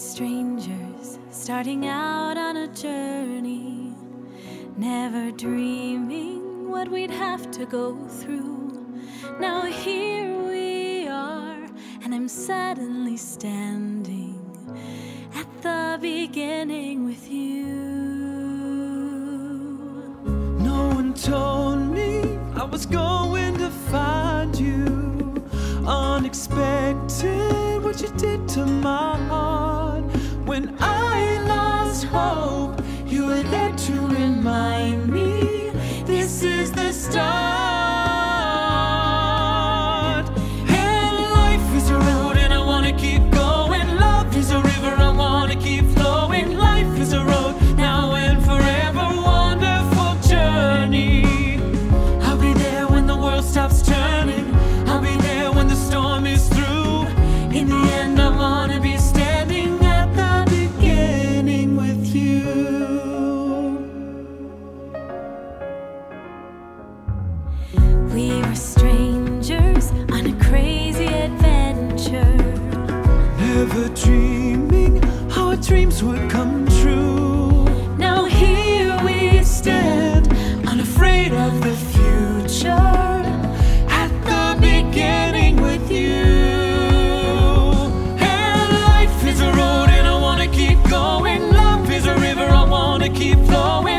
strangers starting out on a journey, never dreaming what we'd have to go through. Now here we are, and I'm suddenly standing at the beginning with you. No one told me I was going to find you. Unexpected what you did to my heart. When I lost hope, you were there to remind me this is the start. And life is a road and I wanna keep going. Love is a river, I wanna keep flowing. Life is a road, now and forever, wonderful journey. I'll be there when the world stops turning. I'll be there when the storm is through. In the end, I wanna be standing at the beginning with you. We were strangers on a crazy adventure, Never dreaming how our dreams would come true. now here we stand, Unafraid of the future, at the beginning with you. And life is a road and I wanna keep going. Love is a river, I wanna keep flowing.